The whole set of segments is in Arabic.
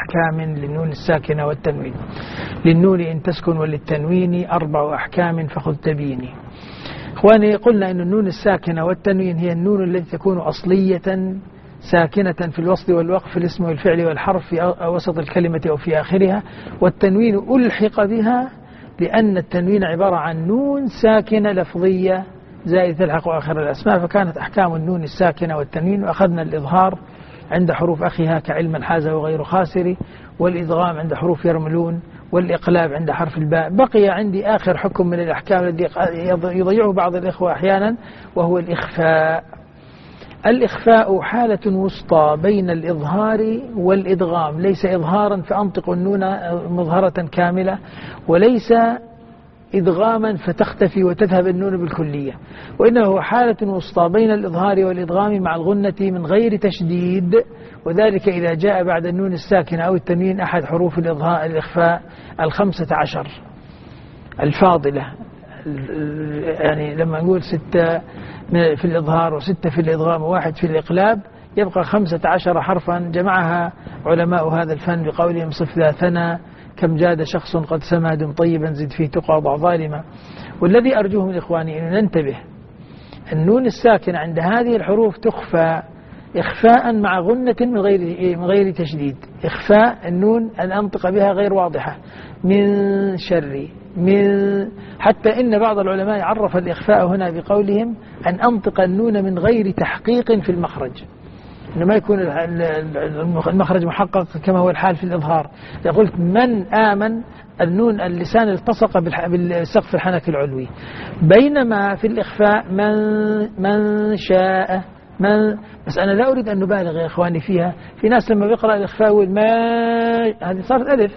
أحكام للنون الساكنة والتنوين. للنون إن تسكن وللتنوين 4 أحكام فخذ تبيني. إخواني، قلنا أن النون الساكنة والتنوين هي النون التي تكون أصلية ساكنة في الوصل والوقف في الاسم والفعل والحرف في وسط الكلمة أو في آخرها، والتنوين ألحق بها لأن التنوين عبارة عن نون ساكنة لفظية زائد تلحق آخر الأسماء، فكانت أحكام النون الساكنة والتنوين. وأخذنا الإظهار عند حروف أخيها كعلم حاز وغير خاسر، والإدغام عند حروف يرملون، والإقلاب عند حرف الباء. بقي عندي آخر حكم من الأحكام الذي يضيعه بعض الإخوة أحيانا، وهو الإخفاء. الإخفاء حالة وسطى بين الإظهار والإدغام، ليس إظهارا فأنطق النون مظهرة كاملة، وليس إدغاما فتختفي وتذهب النون بالكلية، وإنه هو حالة وسطى بين الإظهار والإدغام مع الغنة من غير تشديد، وذلك إذا جاء بعد النون الساكنة أو التنوين أحد حروف الإخفاء 15 الفاضلة. يعني لما نقول 6 في الإظهار و6 في الإدغام و1 في الإقلاب، يبقى 15 حرفا جمعها علماء هذا الفن بقولهم صف ذا ثنى كم جاد شخص قد سما دم طيبا زد فيه تقى ضع ظالما. والذي أرجوه من إخواني أن ننتبه، النون الساكنة عند هذه الحروف تخفى إخفاء مع غنة من غير تشديد. إخفاء النون أن أنطق بها غير واضحة، من شر، حتى إن بعض العلماء عرف الإخفاء هنا بقولهم أن أنطق النون من غير تحقيق في المخرج، إنه ما يكون المخرج محقق كما هو الحال في الإظهار. قلت من آمن، النون اللسان التصق بالسقف الحنك العلوي، بينما في الإخفاء من شاء بس أنا لا أريد أن نبالغ يا إخواني فيها. في ناس لما بيقرأ الإخفاء يقول ما، هذه صارت ألف،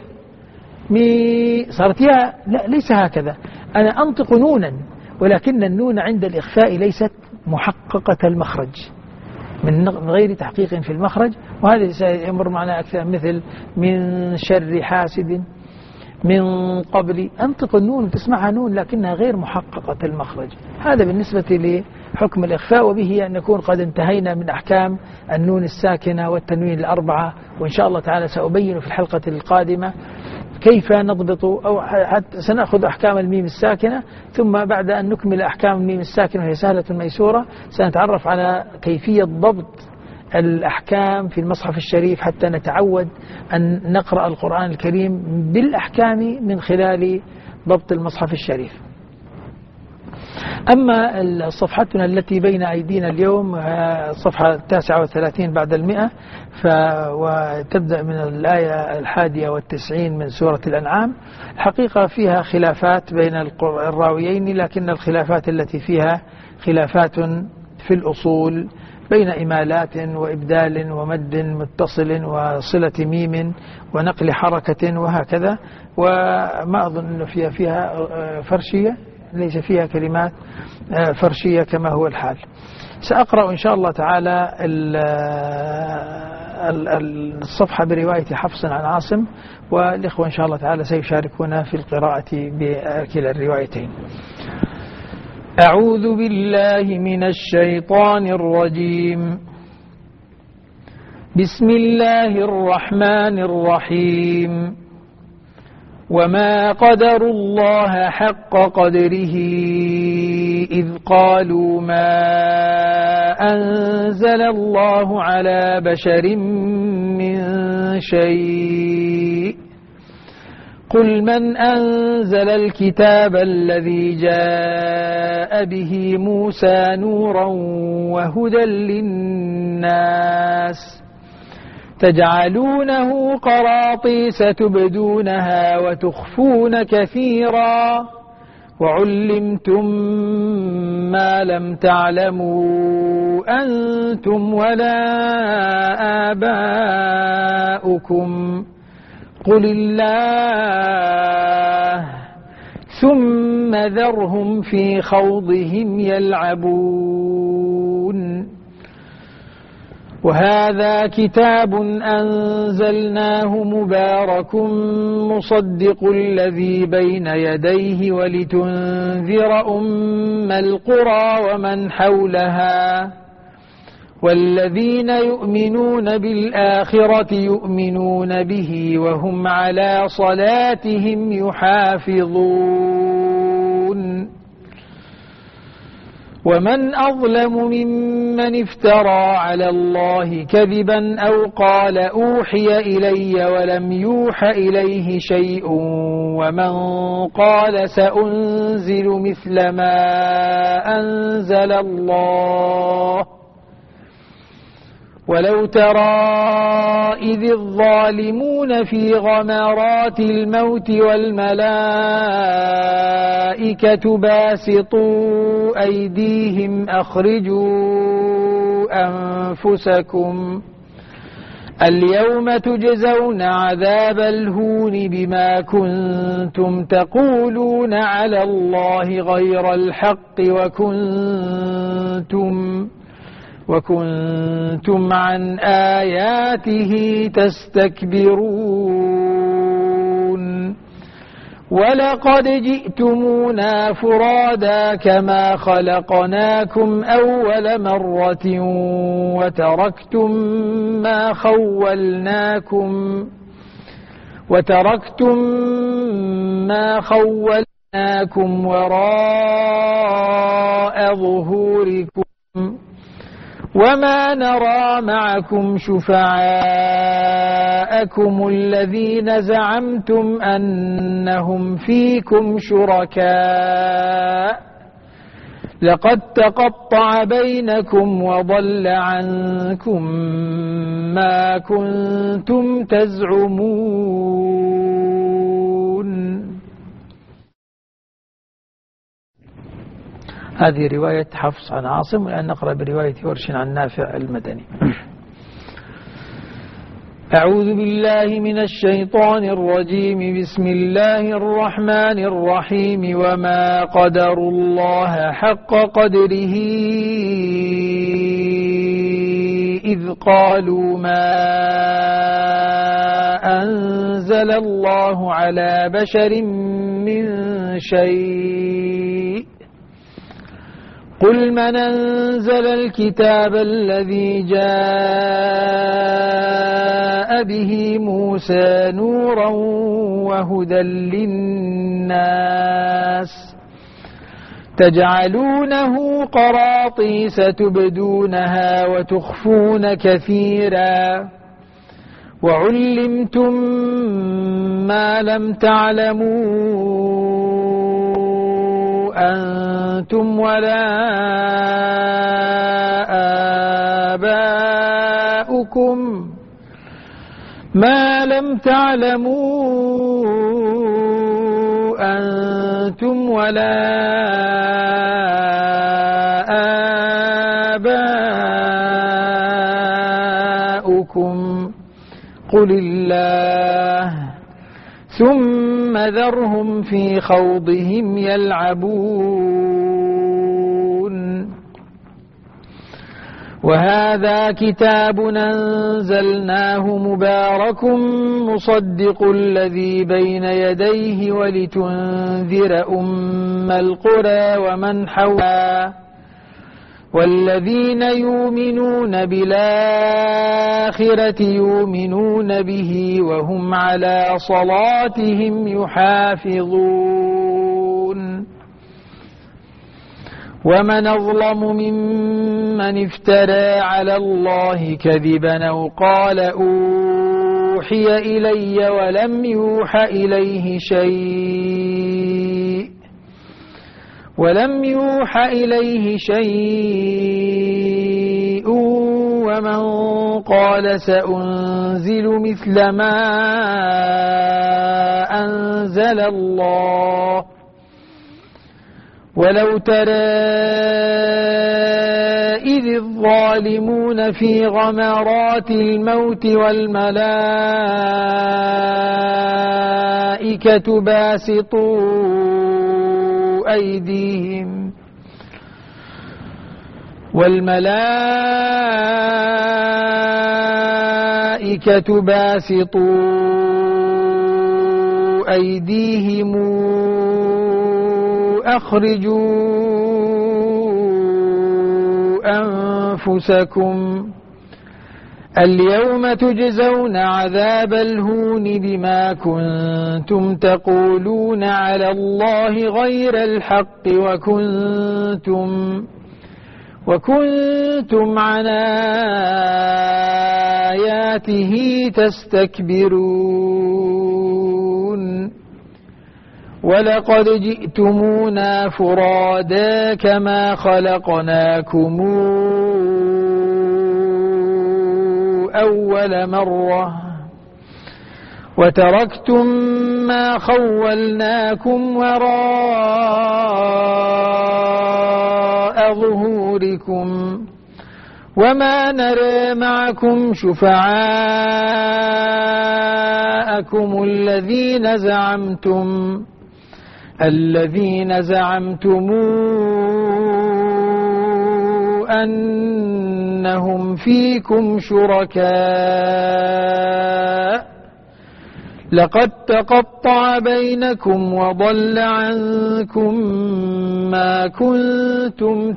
مي صارت ياء. لا، ليس هكذا. أنا أنطق نونا، ولكن النون عند الإخفاء ليست محققة المخرج من غير تحقيق في المخرج، وهذا سيمر معنا أكثر، مثل من شر حاسد، من قبل. أنطق النون تسمعها نون لكنها غير محققة المخرج. هذا بالنسبة لحكم الإخفاء، وبه أن نكون قد انتهينا من أحكام النون الساكنة والتنوين 4، وإن شاء الله تعالى سأبين في الحلقة القادمة كيف نضبط، أو حتى سنأخذ أحكام الميم الساكنة، ثم بعد أن نكمل أحكام الميم الساكنة وهي سهلة ميسورة سنتعرف على كيفية ضبط الأحكام في المصحف الشريف حتى نتعود أن نقرأ القرآن الكريم بالأحكام من خلال ضبط المصحف الشريف. أما صفحتنا التي بين أيدينا اليوم الصفحة 39 بعد 100، وتبدأ من الآية 91 من سورة الأنعام. الحقيقة فيها خلافات بين الراويين، لكن الخلافات التي فيها خلافات في الأصول بين إمالات وإبدال ومد متصل وصلة ميم ونقل حركة وهكذا، وما أظن أنه فيها فرشية، ليس فيها كلمات فرشية كما هو الحال. سأقرأ إن شاء الله تعالى الصفحة برواية حفص عن عاصم، والإخوة إن شاء الله تعالى سيشاركونا في القراءة بكلا الروايتين. أعوذ بالله من الشيطان الرجيم. بسم الله الرحمن الرحيم. وما قدروا الله حق قدره إذ قالوا ما أنزل الله على بشر من شيء قل من أنزل الكتاب الذي جاء به موسى نورا وهدى للناس تجعلونه قراطيس تبدونها وتخفون كثيرا وعلمتم ما لم تعلموا أنتم ولا آباؤكم قل الله ثم ذرهم في خوضهم يلعبون. وهذا كتاب أنزلناه مبارك مصدق الذي بين يديه ولتنذر أم القرى ومن حولها والذين يؤمنون بالآخرة يؤمنون به وهم على صلاتهم يحافظون ومن أظلم ممن افترى على الله كذبا أو قال أوحي إلي ولم يوح إليه شيء ومن قال سأنزل مثل ما أنزل الله ولو ترى إذ الظالمون في غمرات الموت والملائكة باسطوا أيديهم أخرجوا أنفسكم اليوم تجزون عذاب الهون بما كنتم تقولون على الله غير الحق وكنتم عن آياته تستكبرون ولقد جئتمونا فرادا كما خلقناكم أول مرة وتركتم ما خولناكم وراء ظهوركم وما نرى معكم شفعاءكم الذين زعمتم أنهم فيكم شركاء لقد تقطع بينكم وضل عنكم ما كنتم تزعمون. هذه رواية حفص عن عاصم، والآن نقرأ برواية ورش عن نافع المدني. أعوذ بالله من الشيطان الرجيم. بسم الله الرحمن الرحيم. وما قدروا الله حق قدره إذ قالوا ما أنزل الله على بشر من شيء قل من أنزل الكتاب الذي جاء به موسى نورا وهدى للناس تجعلونه قراطيس تبدونها وتخفون كثيرا وعلمتم ما لم تعلموا أنتم ولا آباؤكم ما لم تعلموا أنتم ولا آباؤكم قل الله ثم ذرهم في خوضهم يلعبون. وهذا كتاب أنزلناه مبارك مصدق الذي بين يديه ولتنذر أم القرى ومن حولها والذين يؤمنون بالآخرة يؤمنون به وهم على صلاتهم يحافظون. ومن أظلم ممن افترى على الله كذبا أو قال أوحي إلي ولم يوح إليه شيء ومن قال سأنزل مثل ما أنزل الله ولو ترى إذ الظالمون في غمرات الموت والملائكة باسطوا أيديهم أخرجوا أنفسكم اليوم تجزون عذاب الهون بما كنتم تقولون على الله غير الحق وكنتم عن آياته تستكبرون ولقد جئتمونا فرادا كما خلقناكم أول مرة وتركتم ما خولناكم وراء ظهوركم وما نرى معكم شفعاءكم الذين زعمتم أنهم فيكم شركاء لقد تقطع بينكم وضل عنكم ما كنتم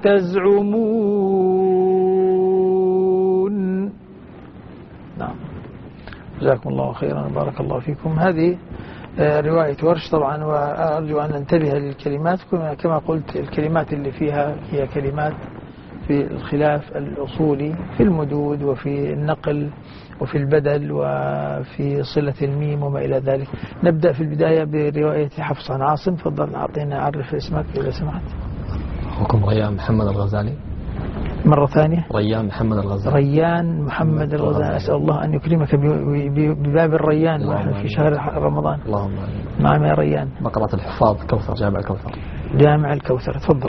تزعمون. نعم، جزاكم الله خيرا بارك الله فيكم. هذه رواية ورش طبعا، وأرجو أن ننتبه للكلمات كما قلت. الكلمات اللي فيها هي كلمات في الخلاف الأصولي في المدود وفي النقل وفي البدل وفي صلة الميم وما إلى ذلك. نبدأ في البداية برواية حفص عن عاصم. تفضل أعطينا، عرف اسمك إذا سمحت. أخوكم ريان محمد الغزالي. مرة ثانية. ريان محمد الغزالي. ريان محمد الغزالي. أسأل الله أن يكرمك بباب الريان ونحن في شهر رمضان. اللهم آمين. نعم يا ريان. مقرة الحفاظ كوثر، جامع الكوثر. جامع الكوثر. تفضل.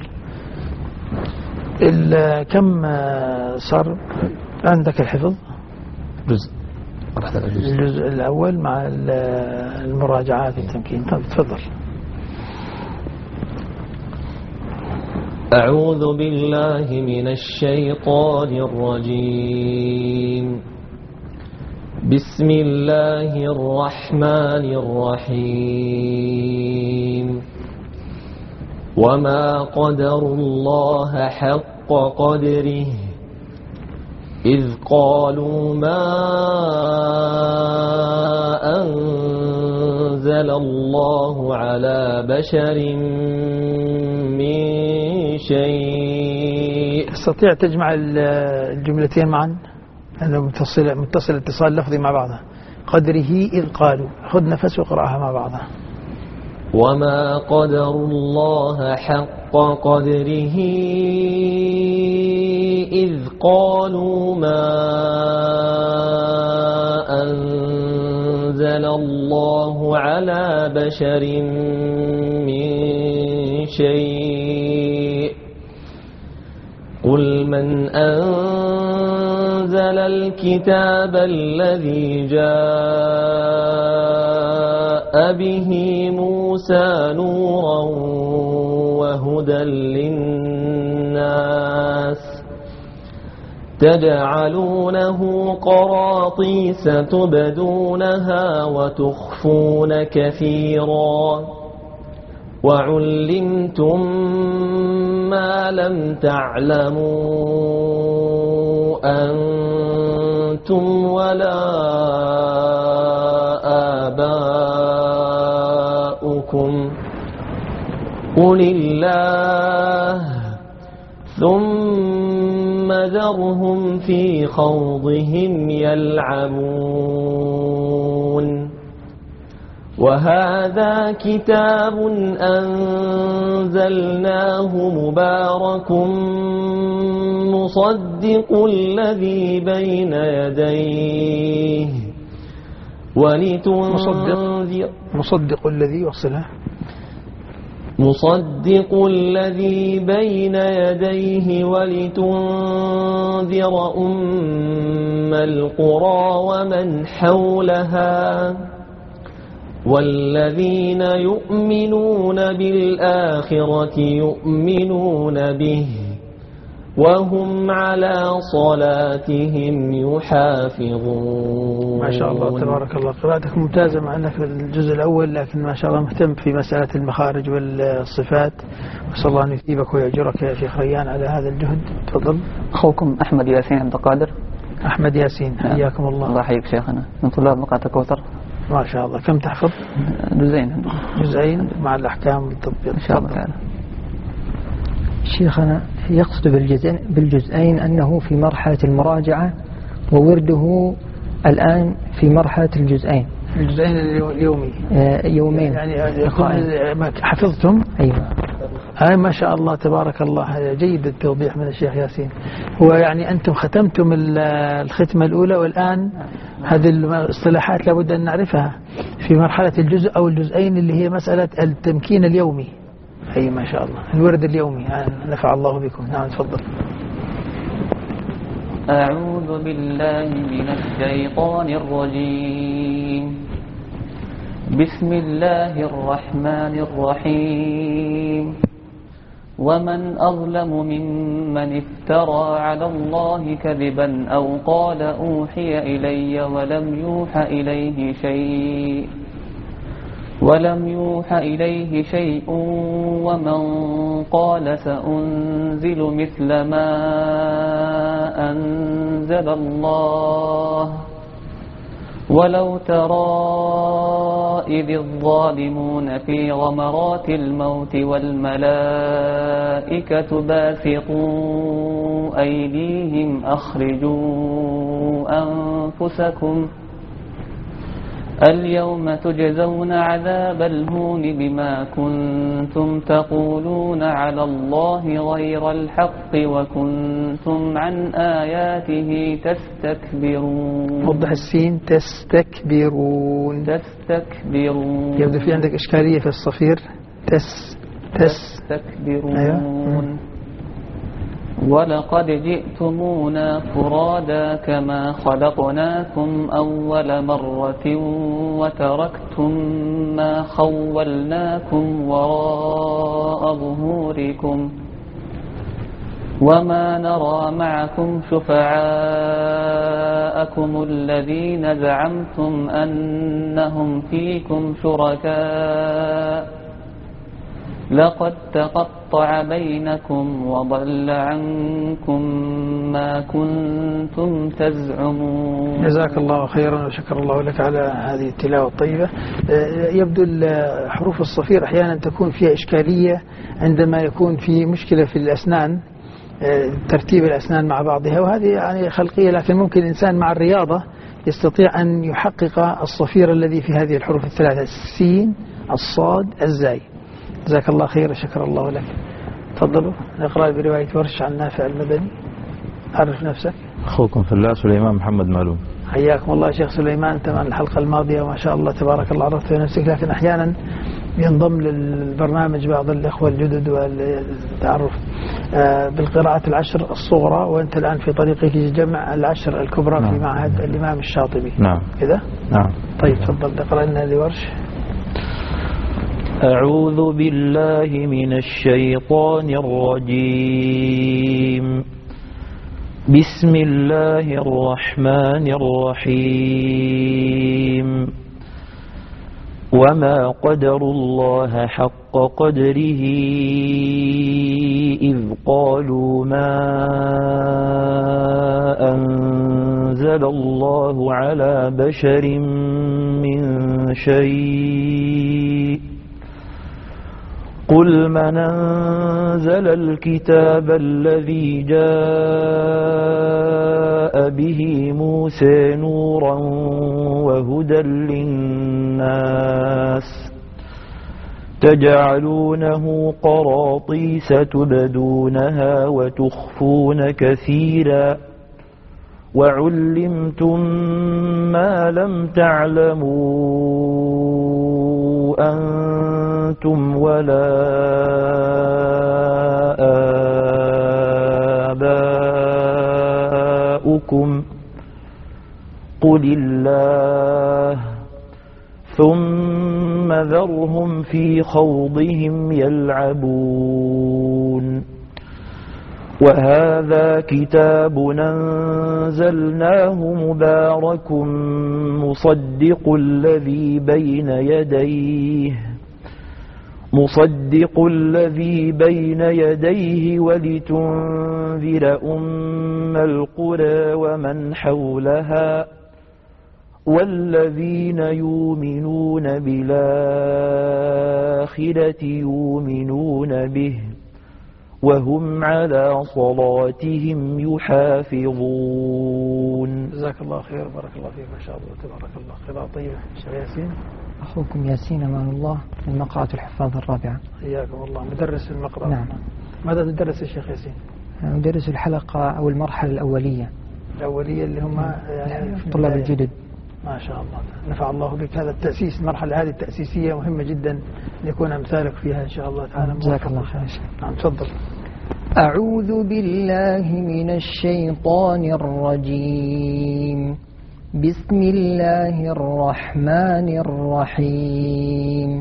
كم صار عندك الحفظ؟ جزء. الجزء الأول مع المراجعات والتمكين. طيب تفضل. أعوذ بالله من الشيطان الرجيم. بسم الله الرحمن الرحيم. وما قدروا الله حق قدره إذ قالوا ما أنزل الله على بشر من شيء. تستطيع تجمع الجملتين معا؟ أنه متصل اتصال لفظي مع بعضها. قدره إذ قالوا. خذ نفس وقرأها مع بعضها. وما قدروا الله حق قدره إذ قالوا ما أنزل الله على بشر من شيء قل من أنزل الكتاب الذي جاء به موسى نورا وهدى للناس تجعلونه قراطيس تبدونها وتخفون كثيرا وعلمتم ما لم تعلموا أنتم ولا آباؤكم قل الله ثم ذرهم في خوضهم يلعبون وهذا كتاب أنزلناه مبارك مصدق الذي بين يديه ولتنذر مصدق الذي وصلها مصدق الذي بين يديه ولتنذر أم القرى ومن حولها والذين يؤمنون بالآخرة يؤمنون به وهم على صلاتهم يحافظون. ما شاء الله تبارك الله، قراءتك ممتازة مع أنك في الجزء الأول، لكن ما شاء الله مهتم في مسألة المخارج والصفات. وصلى الله أن يثيبك ويأجرك يا شيخ ريان على هذا الجهد. تفضل. أخوكم أحمد ياسين عبد القادر. أحمد ياسين، حياكم الله. الله يحييك شيخنا، من طلاب مقاطع الكوثر. ما شاء الله. كم تحفظ؟ جزئين مع الأحكام والتطبيق إن شاء الله تعالى. شيخنا يقصد بالجزئين أنه في مرحلة المراجعة، وورده الآن في مرحلة الجزئين اليومي. يومين يعني حفظتم؟ أيوة. ما شاء الله تبارك الله، جيد التوضيح من الشيخ ياسين. هو يعني أنتم ختمتم الختمة الأولى، والآن هذه الاصطلاحات لابد أن نعرفها في مرحلة الجزء أو الجزئين، اللي هي مسألة التمكين اليومي. أي ما شاء الله، الورد اليومي. نفع الله بكم. نعم تفضل. أعوذ بالله من الشيطان الرجيم. بسم الله الرحمن الرحيم. ومن أظلم ممن افترى على الله كذبا أو قال أوحي إلي ولم يوحى إليه شيء ومن قال سأنزل مثل ما أنزل الله. ولو ترى إذ الظالمون في غمرات الموت والملائكة باسطوا أيديهم أخرجوا أنفسكم اليوم تجزون عذاب الهون بما كنتم تقولون على الله غير الحق وكنتم عن آياته تستكبرون. وضح السين. تستكبرون. يبدو في عندك إشكالية في الصفير. تستكبرون. أيوة. ولقد جئتمونا فرادا كما خلقناكم أول مرة وتركتم ما خولناكم وراء ظهوركم وما نرى معكم شفعاءكم الذين زعمتم أنهم فيكم شركاء لقد تقطع بينكم وضل عنكم ما كنتم تزعمون. جزاك الله خيرا وشكر الله لك على هذه التلاوة الطيبة. يبدو حروف الصفير أحيانا تكون فيها إشكالية عندما يكون في مشكلة في الأسنان، ترتيب الأسنان مع بعضها، وهذه يعني خلقية، لكن ممكن الإنسان مع الرياضة يستطيع أن يحقق الصفير الذي في هذه الحروف الثلاثة: السين، الصاد، الزاي. جزاك الله خير وشكر الله لك. تفضلوا نقرأ برواية ورش عن نافع المدني. عرف نفسك. أخوكم في الله سليمان محمد معلوم. حياكم الله شيخ سليمان. أنت من الحلقة الماضية ما شاء الله تبارك الله عرفت نفسك، لكن أحيانا ينضم للبرنامج بعض الإخوة الجدد والتعرف بالقراءة العشر الصغرى، وأنت الآن في طريقك لجمع العشر الكبرى. نعم. في معهد الإمام الشاطبي. نعم كذا. نعم. طيب تفضل تقرأ لنا لورش. أعوذ بالله من الشيطان الرجيم. بسم الله الرحمن الرحيم. وما قدروا الله حق قدره إذ قالوا ما أنزل الله على بشر من شيء قل من أنزل الكتاب الذي جاء به موسى نورا وهدى للناس تجعلونه قراطيس تبدونها وتخفون كثيرا وعلمتم ما لم تعلموا أنتم ولا آباؤكم قل الله ثم ذرهم في خوضهم يلعبون وهذا كتاب أنزلناه مبارك مصدق الذي بين يديه ولتنذر أم القرى ومن حولها والذين يؤمنون بالآخرة يؤمنون به وهم على صلاتهم يحافظون. جزاك الله خير، بارك الله فيك، ما شاء الله تبارك الله. قراءة طيبة. شيخ ياسين. أخوكم ياسين أمان الله من مقرأة الحفاظ الرابعة. حياكم الله. مدرس المقرأة. نعم. ماذا تدرس يا شيخ ياسين؟ مدرس الحلقة أو المرحلة الأولية اللي هم يعني الطلاب الجدد. ما شاء الله، نفع الله بك. هذا التأسيس، المرحلة هذه التأسيسية مهمة جدا أن يكون أمثالك فيها إن شاء الله تعالى. جزاك الله خير. نعم تفضل. أعوذ بالله من الشيطان الرجيم. بسم الله الرحمن الرحيم.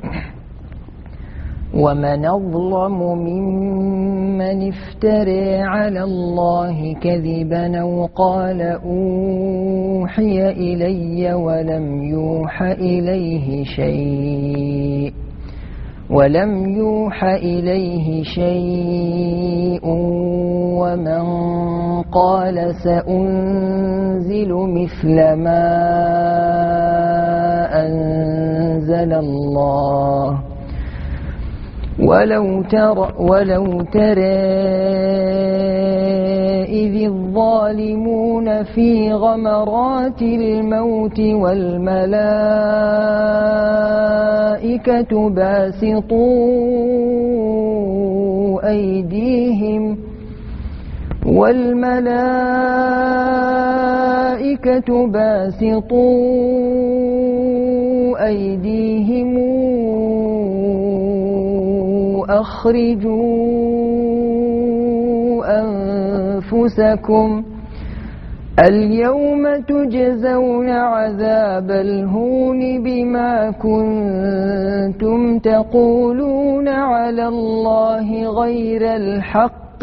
ومن أظلم ممن افترى على الله كذبا أو قال أوحي إلي ولم يوحى إليه شيء ومن قال سأنزل مثل ما أنزل الله ولو ترى إذ الظالمون في غمرات الموت والملائكة باسطوا أيديهم أخرجوا أنفسكم اليوم تجزون عذاب الهون بما كنتم تقولون على الله غير الحق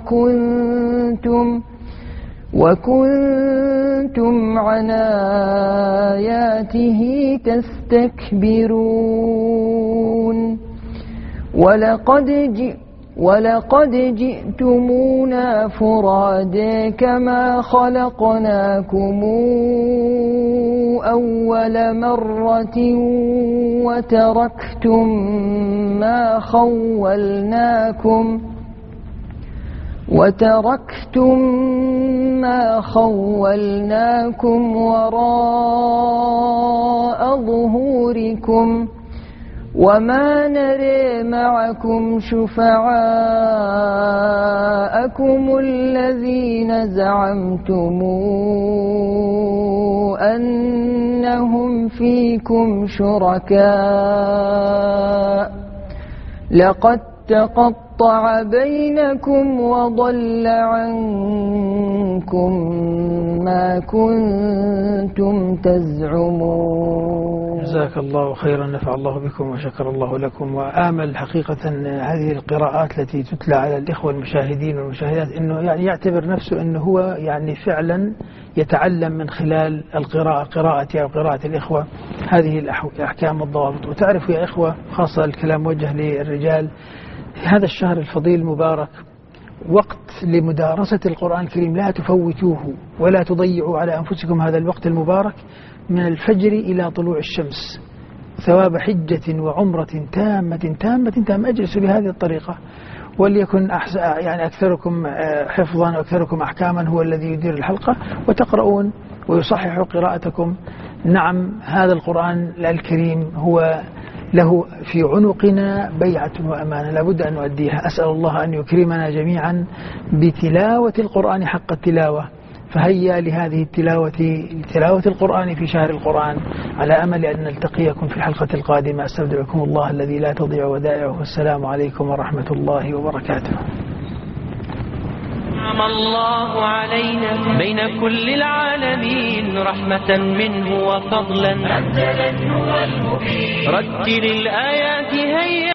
وكنتم عن آياته تستكبرون. ولقد جئتمونا فرادا كما خلقناكم أول مرة وتركتم ما خولناكم وراء ظهوركم وما نرى معكم شفعاءكم الذين زعمتم أنهم فيكم شركاء لقد تقطع بينكم وضل عنكم ما كنتم تزعمون. جزاك الله خيرا، نفع الله بكم وشكر الله لكم. وآمل حقيقة هذه القراءات التي تتلى على الإخوة المشاهدين والمشاهدات أنه يعني يعتبر نفسه أنه هو يعني فعلا يتعلم من خلال القراءة، قراءتي أو قراءة الإخوة هذه الأحكام والضوابط. وتعرف يا إخوة، خاصة الكلام موجه للرجال، هذا الشهر الفضيل المبارك وقت لمدارسة القرآن الكريم، لا تفوتوه ولا تضيعوا على أنفسكم هذا الوقت المبارك من الفجر إلى طلوع الشمس، ثواب حجة وعمرة تامة. أجلسوا بهذه الطريقة، وليكن يعني أكثركم حفظا وأكثركم أحكاما هو الذي يدير الحلقة، وتقرؤون ويصحح قراءتكم. نعم، هذا القرآن الكريم هو له في عنقنا بيعة وأمانة لابد أن نؤديها. أسأل الله أن يكرمنا جميعا بتلاوة القرآن حق التلاوة. فهيا لهذه تلاوة القرآن في شهر القرآن، على أمل أن نلتقيكم في الحلقة القادمة. أستودعكم الله الذي لا تضيع ودائعه، والسلام عليكم ورحمة الله وبركاته. أنعم الله علينا بين كل العالمين رحمة منه وفضلا، رتل الآيات هيا